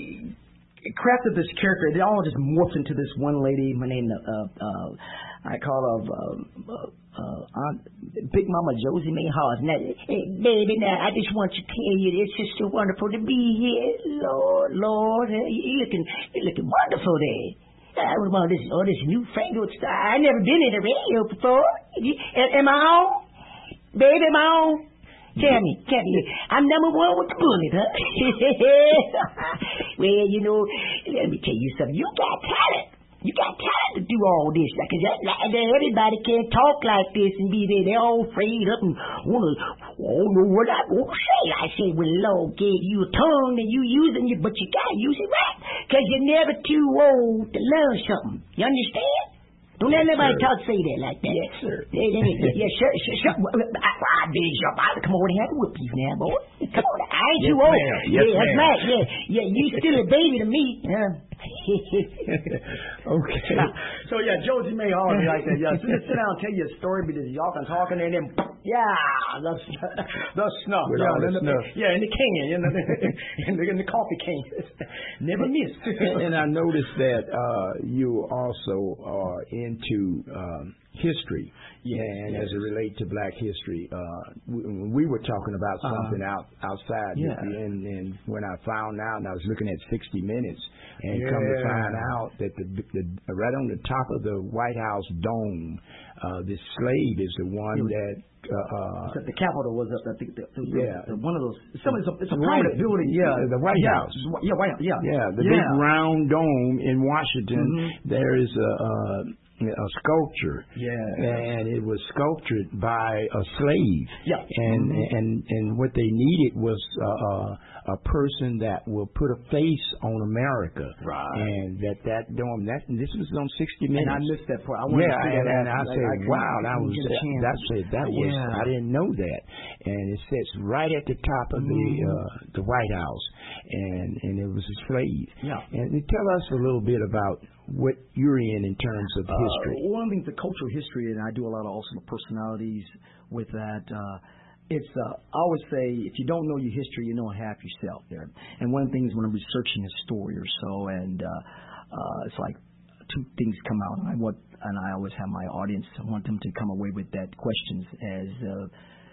crafted this character. They all just morphed into this one lady. My name, uh, uh, I call her uh, uh, uh, Aunt Big Mama Josie May Hawes. Now, hey, baby, now I just want to tell you, it's just so wonderful to be here. Lord, Lord, uh, you looking, you looking wonderful there. I was one of this, all this newfangled stuff. I never been in the radio before. Am I on, baby? Am I on? Tell me, tell me. I'm number one with the bullet, huh? Well, you know, let me tell you something. You got talent. You got talent to do all this. Like, everybody can't talk like this and be there. They're all afraid up and want to, oh, know what I want to say. I say, well, Lord gave you a tongue and you using it, but you got to use it right. Because you're never too old to learn something. You understand? Don't let yes, nobody sir. talk say that like that. Yes, sir. Yes, sir. Yes, sir. I, I did jump out. Come on and have a whoop you now, boy. Come on. I ain't yes, too old. Ma'am. Yes, yeah, that's ma'am. right. Yeah, yeah. You still a baby to me. Huh? Okay. So yeah, Josie May Hawes like that. Yeah, so just sit down and tell you a story because y'all can talking and then yeah, the the snuff. With yeah, all the the, snuff. Yeah, in the can, you know, in the, in the coffee can. Never missed. and, and I noticed that uh, you also are into um, history. Yeah, and yes. as it relates to Black history, uh, we, we were talking about something uh, out outside, yeah. and, and when I found out, and I was looking at sixty minutes, and yeah. come to find out that the, the right on the top of the White House dome, uh, this slave is the one that Uh, Except the Capitol was up. I think the, the, yeah, the, one of those. Some it's a, it's a right. permanent building. Yeah, the White yeah. House. Yeah, White House. Yeah, yeah, the yeah. big round dome in Washington. Mm-hmm. There is a. Uh, a sculpture, yeah, and it was sculptured by a slave, yeah, and mm-hmm. and and what they needed was uh, a person that will put a face on America, right? And that that dome that and this was on sixty minutes, and I missed that part. I wanted yeah, to see and, that and I like, said, I wow, that was that said that was yeah. I didn't know that, and it sits right at the top of mm-hmm. the uh, the White House, and and it was a slave, yeah. And tell us a little bit about what you're in in terms of history. Uh, one thing, the cultural history, and I do a lot of also personalities with that. Uh, it's uh, I always say, if you don't know your history, you know half yourself there. And one of the things when I'm researching a story or so, and uh, uh, it's like two things come out, and I want, and I always have my audience, I want them to come away with that questions as, uh,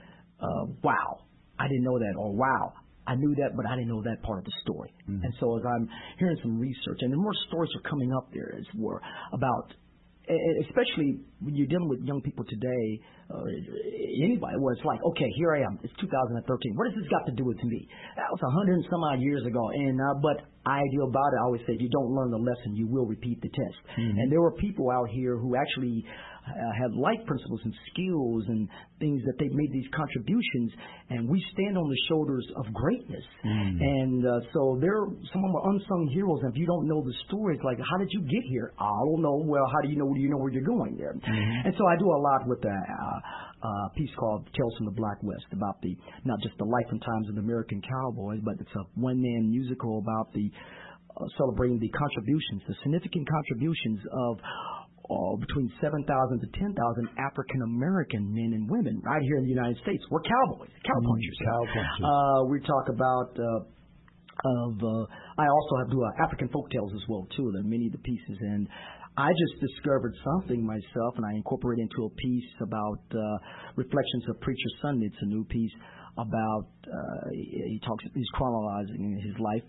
uh, wow, I didn't know that, or wow, I knew that, but I didn't know that part of the story. Mm-hmm. And so as I'm hearing some research, and the more stories are coming up there as well about, especially when you're dealing with young people today, or anybody, where it's like, okay, here I am, it's two thousand thirteen. What has this got to do with me? That was a hundred and some odd years ago. And uh, but idea about it, I always say, if you don't learn the lesson, you will repeat the test. Mm-hmm. And there were people out here who actually uh, have life principles and skills and things that they've made these contributions, and we stand on the shoulders of greatness. Mm-hmm. And uh, so there, some of them are unsung heroes. And if you don't know the stories, like, how did you get here? I don't know. Well, how do you know? Do you know where you're going there? Mm-hmm. And so I do a lot with that. Uh, Uh, piece called Tales from the Black West, about the not just the life and times of the American cowboys, but it's a one-man musical about the uh, celebrating the contributions, the significant contributions of uh, between seven thousand to ten thousand African American men and women right here in the United States. We're cowboys, cowpunchers. Mm, cowpunchers. Uh, we talk about. Uh, of uh, I also have do uh, African folk tales as well too. There are many of the pieces, and I just discovered something myself, and I incorporated into a piece about uh, Reflections of Preacher Sunday. It's a new piece about uh, he talks he's chronologizing his life.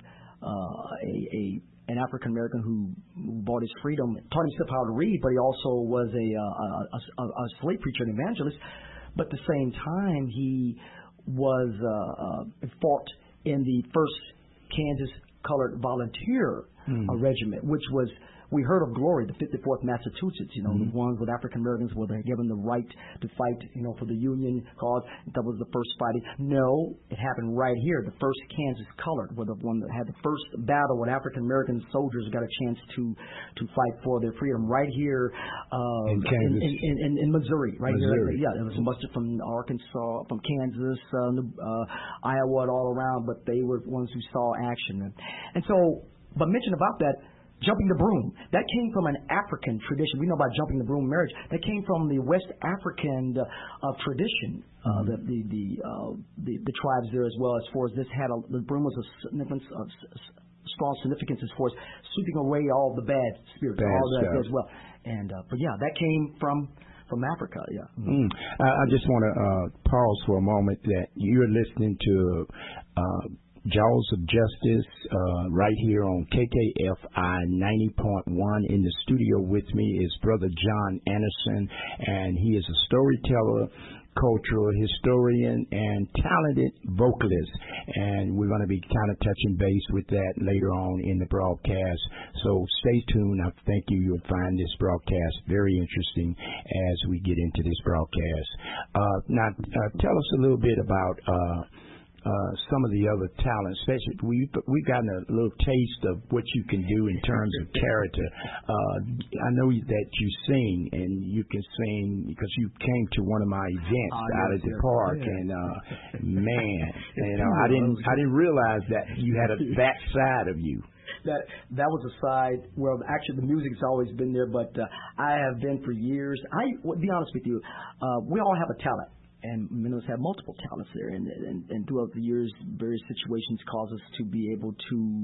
Uh, a, a an African American who, who bought his freedom, taught himself how to read, but he also was a a, a, a slave preacher and evangelist. But at the same time, he was uh, uh, fought in the first Kansas Colored Volunteer mm. uh, Regiment, which was, we heard of Glory, the fifty-fourth Massachusetts, you know, mm-hmm. the ones with African Americans where they're given the right to fight, you know, for the Union cause. That was the first fighting. No, it happened right here. The first Kansas Colored were the one that had the first battle when African American soldiers got a chance to to fight for their freedom right here uh, in Kansas, in, in, in, in Missouri, right Missouri. here. Yeah, it was mustered from Arkansas, from Kansas, uh, uh, Iowa, all around, but they were ones who saw action. And, and so, but mention about that. Jumping the broom. That came from an African tradition. We know about jumping the broom marriage. That came from the West African uh, uh, tradition. Uh, mm-hmm. the the the, uh, the the tribes there as well. As far as this had a, the broom was a significance of strong significance as far as sweeping away all the bad spirits, bad all that stuff. as well. And uh, but yeah, that came from. From Africa, yeah. Mm. I, I just want to uh, pause for a moment. That you're listening to uh, Jaws of Justice uh, right here on K K F I ninety point one. In the studio with me is Brother John Anderson, and he is a storyteller, cultural historian, and talented vocalist. And we're going to be kind of touching base with that later on in the broadcast. So stay tuned. I think you will find this broadcast very interesting as we get into this broadcast. Uh, now, uh, tell us a little bit about uh, uh, some of the other talents, especially we've, we've gotten a little taste of what you can do in terms of character. Uh, I know that you sing, and you can sing because you came to one of my events oh, out yes, at the yes, park, yeah. and uh, man, you know, I didn't, I didn't realize that you had a that side of you. That that was a side where actually the music's always been there, but uh, I have been for years. I, to be honest with you, uh, we all have a talent. And many of us have multiple talents there, and, and, and throughout the years, various situations cause us to be able to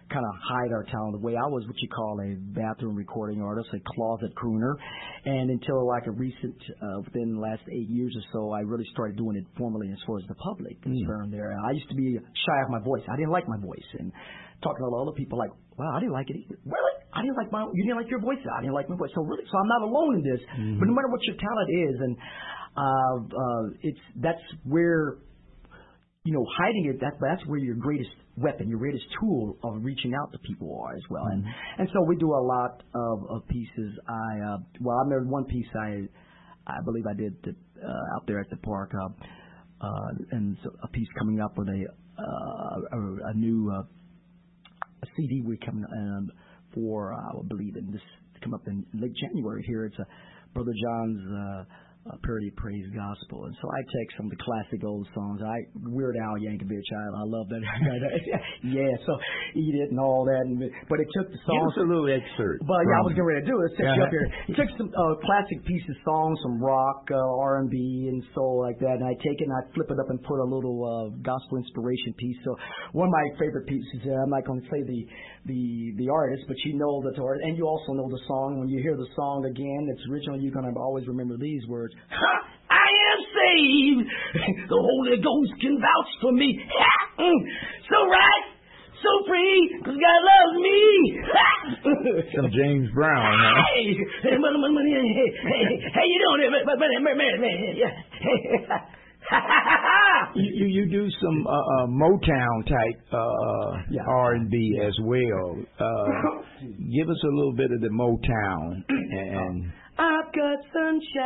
kind of hide our talent away. I was what you call a bathroom recording artist, a closet crooner, and until like a recent, uh, within the last eight years or so, I really started doing it formally as far as the public concerned. Mm. There, I used to be shy of my voice. I didn't like my voice, and talking to other people like, wow, I didn't like it either. Really? I didn't like my, you didn't like your voice? I didn't like my voice. So really, so I'm not alone in this. Mm-hmm. But no matter what your talent is, and uh, uh, it's that's where, you know, hiding it, that, that's where your greatest weapon, your greatest tool of reaching out to people are as well. Mm-hmm. And and so we do a lot of, of pieces. I, uh, well, I remember one piece I, I believe I did the, uh, out there at the park, uh, uh, and so a piece coming up with a, uh, a, a new, uh, a C D we're coming um, for, uh, I believe, in this to come up in late January here. It's a Brother John's uh, uh, parody of praise gospel, and so I take some of the classic old songs. I Weird Al Yankovic, I, I love that. Yeah, so Eat It and all that, and, but it took the songs. Give us a little excerpt. But yeah, I was getting ready to do it. Set you up here. It took some uh, classic pieces, songs, some rock, uh, R and B, and soul like that, and I take it and I flip it up and put a little uh, gospel inspiration piece. So one of my favorite pieces, uh, I'm not going to say the the the artist, but you know the artist, and you also know the song. When you hear the song again, it's original. You're going to always remember these words. Ha! I am saved. The Holy Ghost can vouch for me. Ha! Mm. So right, so free, because God loves me. Some James Brown, huh? Hey, hey, money, money, money, hey, hey, hey, you doing it? Man, man, man, man, yeah. you, you you do some uh, uh, Motown type uh, yeah. R and B as well. Uh, give us a little bit of the Motown. And I've got sunshine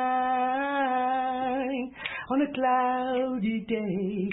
on a cloudy day.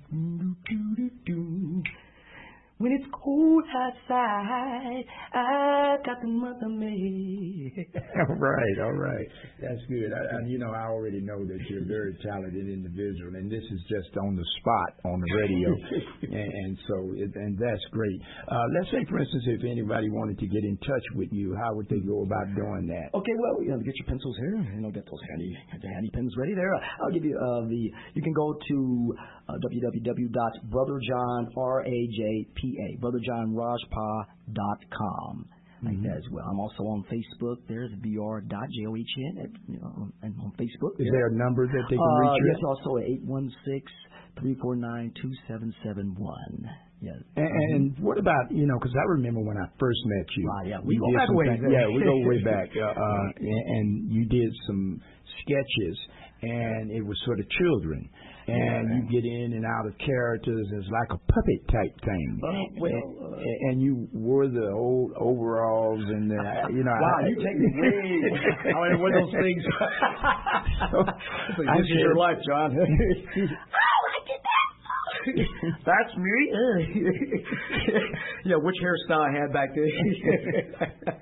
When it's cold outside, I got the Mother May. All right, all right. That's good. I, I, you know, I already know that you're a very talented individual, and this is just on the spot on the radio, and, and so it, and that's great. Uh, let's say, for instance, if anybody wanted to get in touch with you, how would they go about doing that? Okay, well, you know, get your pencils here, you know, get those handy, the handy pens ready there. I'll give you uh, the. You can go to uh, w w w dot brother john r a j p a brother john rajpal dot com. Like mm-hmm. that as well. I'm also on Facebook. There's V R dot J O H N, you know, and on Facebook. Is there a number that they can uh, reach you? Yes, also eight one six, three four nine, two seven seven one. Yes. And, mm-hmm. and what about, you know, because I remember when I first met you. Uh, yeah, we you go back way back. Yeah, we go way back. Uh, uh, and, and you did some sketches, and it was sort of children. And you get in and out of characters as like a puppet type thing. Uh, well, and, uh, and you wore the old overalls and the, you know. Wow, I, you take me way. I mean, what those things. so, so this is your life, John. Oh, I did that. That's me. Yeah, which hairstyle I had back then.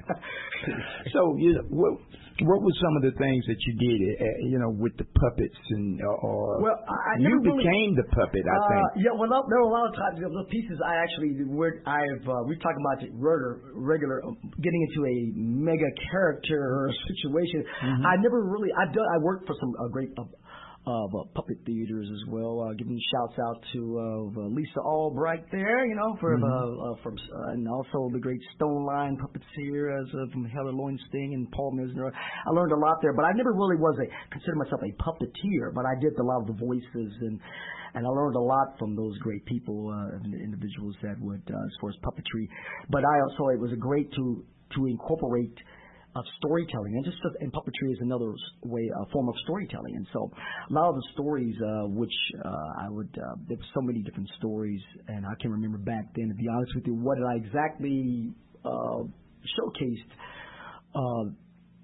So, you know, what, what were some of the things that you did, uh, you know, with the puppets and or well, I, I you never became really, the puppet, I uh, think. Yeah, well, there were a lot of times the pieces I actually were I've uh, we talk about regular regular uh, getting into a mega character situation. Mm-hmm. I never really I done I worked for some uh, great. Uh, of uh, puppet theaters as well, uh, giving shouts out to uh, Lisa Albright there, you know, for mm-hmm. uh, uh, from uh, and also the great Stone Line puppets here as uh, from Heather Lowenstein and Paul Misner. I learned a lot there, but I never really was a consider myself a puppeteer, but I did a lot of the voices and and I learned a lot from those great people uh, and individuals that would uh, as far as puppetry. But I also it was a great to to incorporate. Of storytelling, and just and puppetry is another way, a form of storytelling. And so, a lot of the stories, uh, which uh, I would, uh, there were so many different stories, and I can remember back then. To be honest with you, what did I exactly uh, showcased? Uh,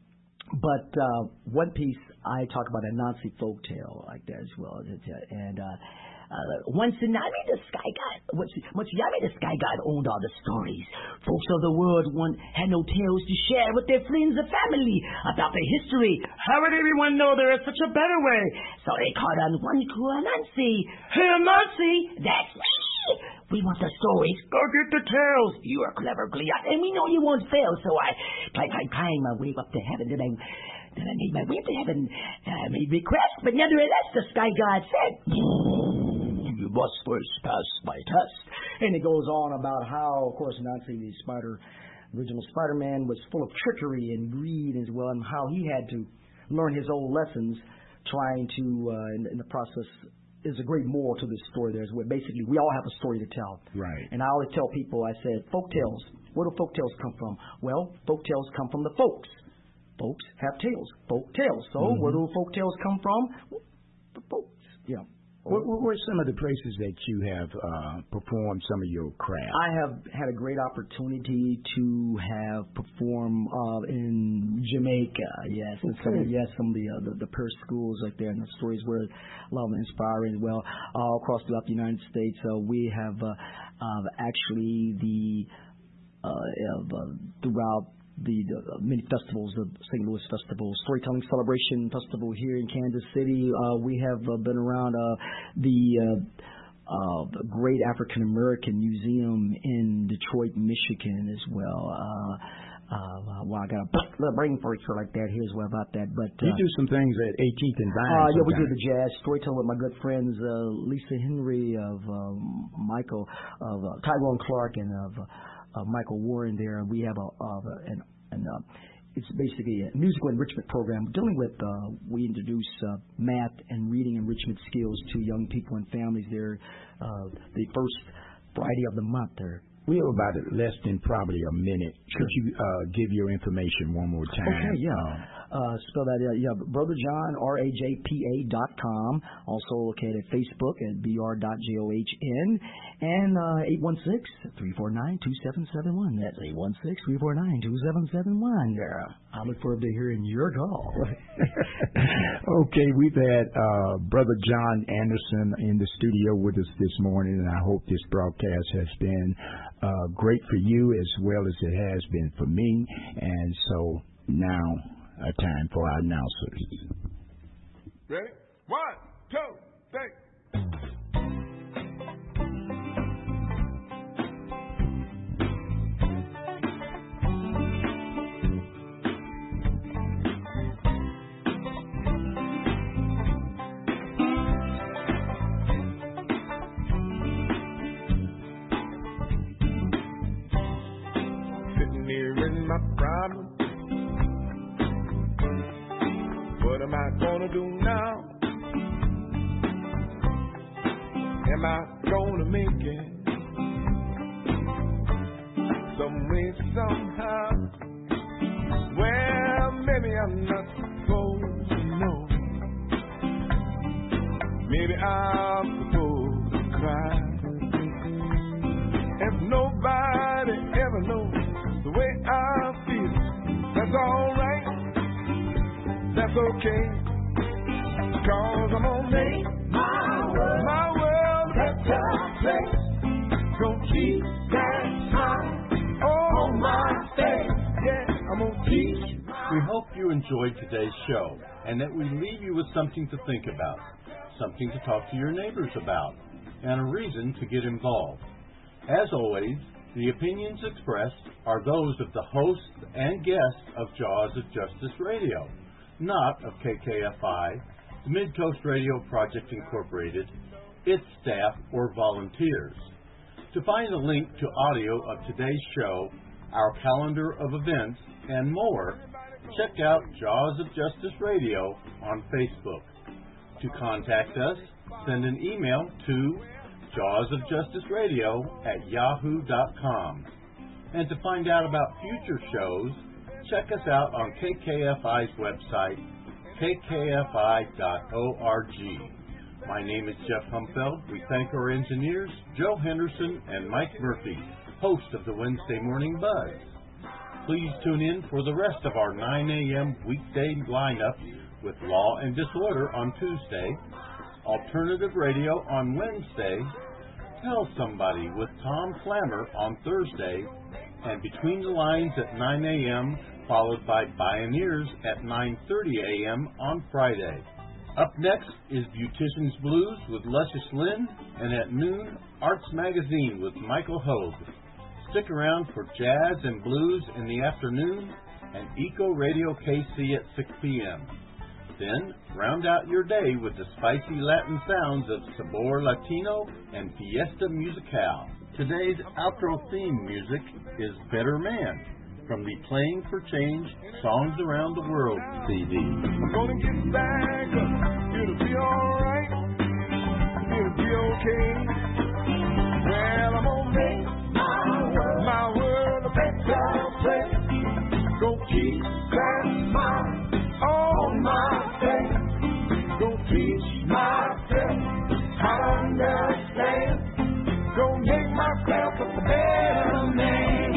but uh, one piece I talk about a Nazi folktale like that as well, and. Uh, Uh, once in I mean the sky god, once, once I mean the sky god owned all the stories. Folks of the world one had no tales to share with their friends or family about their history. How would everyone know there is such a better way? So they called on one cool Nancy. Hey, Nancy, that's me. We want the stories. Go get the tales. You are clever, Goliath, and we know you won't fail. So I climb, climb, climb my way up to heaven. Then I, then I made my way up to heaven. I made requests, but nevertheless, the sky god said. You must first pass my test. And it goes on about how, of course, Nazi, the Spider, original Spider-Man, was full of trickery and greed as well, and how he had to learn his old lessons, trying to, uh, in, in the process, is a great moral to this story there. Is where basically we all have a story to tell. Right. And I always tell people, I said, folk tales. Where do folk tales come from? Well, folk tales come from the folks. Folks have tales. Folk tales. So mm-hmm. where do folk tales come from? Well, the folks. Yeah. What, what were some of the places that you have uh, performed some of your craft? I have had a great opportunity to have performed uh, in Jamaica, yes, and some of, yes, some of the, uh, the the Perth schools right there, and the stories were a lot of inspiring as well. All across throughout the United States, uh, we have uh, uh, actually the uh, uh, throughout. The, the many festivals, the Saint Louis Festival, Storytelling Celebration Festival here in Kansas City. Uh, we have uh, been around uh, the uh, uh, Great African American Museum in Detroit, Michigan as well. Uh, uh, well, I got a little brain freak like that here as well about that. But uh, you do some things at eighteenth and Vine. Uh, yeah, we do the jazz storytelling with my good friends uh, Lisa Henry of um, Michael, of uh, Tyrone Clark, and of uh, Uh, Michael Warren there, and we have a uh, an, an uh, it's basically a musical enrichment program dealing with uh, we introduce uh, math and reading enrichment skills to young people and families there. Uh, the first Friday of the month there. We have about less than probably a minute. Could you uh, give your information one more time? Okay, yeah. Uh, spell that out. Yeah, Brother John, R A J P A dot com. Also located at Facebook at B R dot J O H N. And uh, eight one six, three four nine, two seven seven one. That's eight one six, three four nine, two seven seven one. Yeah. I look forward to hearing your call. Okay, we've had uh, Brother John Anderson in the studio with us this morning, and I hope this broadcast has been uh, great for you as well as it has been for me. And so now, a time for our announcers. Ready? One, two, three. Sitting here in my prime. What am I gonna do now? Am I gonna make it? Some way, somehow. Well, maybe I'm not supposed to know. Maybe I'm supposed to cry. If nobody ever knows the way I feel, that's alright. That's okay, cause I'm gonna make my world, my world better place. Gonna keep that smile on my face. Yeah, I'm gonna teach. We hope you enjoyed today's show and that we leave you with something to think about, something to talk to your neighbors about, and a reason to get involved. As always, the opinions expressed are those of the hosts and guests of Jaws of Justice Radio, not of K K F I, the Mid-Coast Radio Project Incorporated, its staff, or volunteers. To find a link to audio of today's show, our calendar of events, and more, check out Jaws of Justice Radio on Facebook. To contact us, send an email to jawsofjusticeradio at yahoo dot com. And to find out about future shows, check us out on K K F I's website, k k f i dot org. My name is Jeff Humpfeld. We thank our engineers, Joe Henderson and Mike Murphy, host of the Wednesday Morning Buzz. Please tune in for the rest of our nine a.m. weekday lineup with Law and Disorder on Tuesday, Alternative Radio on Wednesday, Tell Somebody with Tom Flammer on Thursday, and Between the Lines at nine a.m., followed by Pioneers at nine thirty a.m. on Friday. Up next is Beautician's Blues with Luscious Lynn, and at noon, Arts Magazine with Michael Hogue. Stick around for Jazz and Blues in the afternoon, and Eco Radio K C at six p.m. Then, round out your day with the spicy Latin sounds of Sabor Latino and Fiesta Musical. Today's outro theme music is Better Man, from the Playing for Change Songs Around the World C D. I'm gonna get back up, it'll be alright, it'll be okay. Well, I'm gonna make my world, my world a better place. Go keep that smile on my face. Go teach myself how to understand. Go make myself a better man.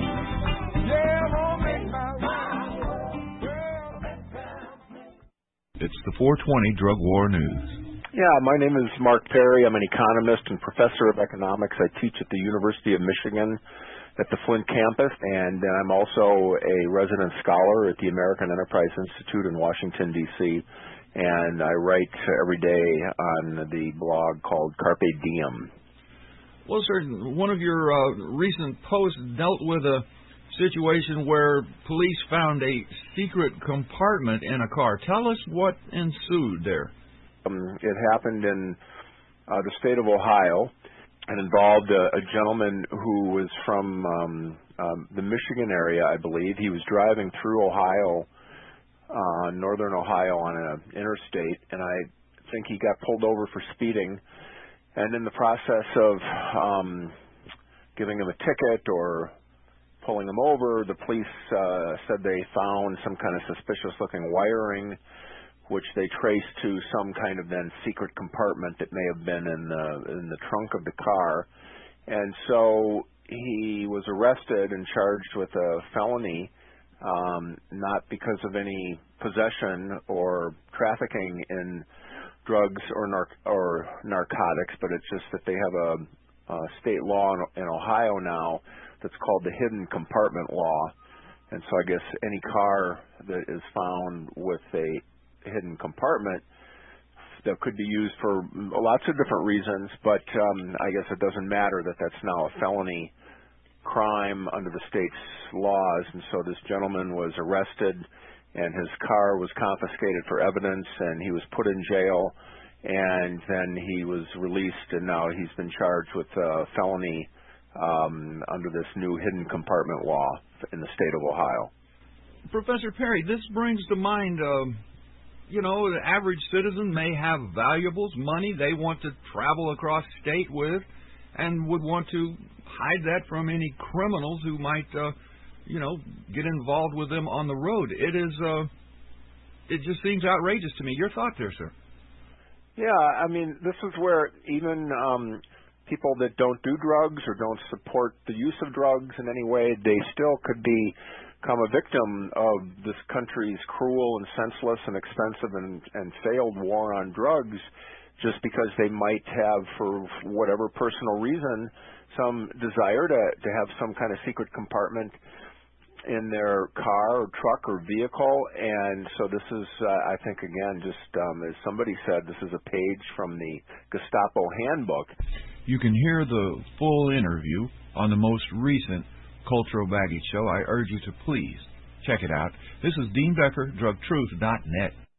Yeah, I'm gonna make my world a better place. It's the four twenty Drug War News. Yeah, my name is Mark Perry. I'm an economist and professor of economics. I teach at the University of Michigan at the Flint campus, and I'm also a resident scholar at the American Enterprise Institute in Washington, D C, and I write every day on the blog called Carpe Diem. Well, sir, one of your uh, recent posts dealt with a situation where police found a secret compartment in a car. Tell us what ensued there. Um, it happened in uh, the state of Ohio and involved a, a gentleman who was from um, um, the Michigan area, I believe. He was driving through Ohio, uh, northern Ohio, on an interstate, and I think he got pulled over for speeding. And in the process of um, giving him a ticket or pulling him over, the police uh, said they found some kind of suspicious-looking wiring, which they traced to some kind of then secret compartment that may have been in the in the trunk of the car. And so he was arrested and charged with a felony, um, not because of any possession or trafficking in drugs or nar- or narcotics, but it's just that they have a, a state law in, in Ohio now that's called the hidden compartment law. And so I guess any car that is found with a hidden compartment that could be used for lots of different reasons, but um, I guess it doesn't matter that that's now a felony crime under the state's laws. And so this gentleman was arrested, and his car was confiscated for evidence, and he was put in jail, and then he was released, and now he's been charged with a felony um, under this new hidden compartment law in the state of Ohio. Professor Perry, this brings to mind, uh, you know, the average citizen may have valuables, money they want to travel across state with, and would want to hide that from any criminals who might, uh, you know, get involved with them on the road. It is, uh, it just seems outrageous to me. Your thought there, sir? Yeah, I mean, this is where even um, people that don't do drugs or don't support the use of drugs in any way, they still could be become a victim of this country's cruel and senseless and expensive and, and failed war on drugs, just because they might have, for whatever personal reason, some desire to, to have some kind of secret compartment in their car or truck or vehicle. And so this is, uh, I think, again, just um, as somebody said, this is a page from the Gestapo handbook. You can hear the full interview on the most recent Cultural Baggage Show. I urge you to please check it out. This is Dean Becker, drug truth dot net.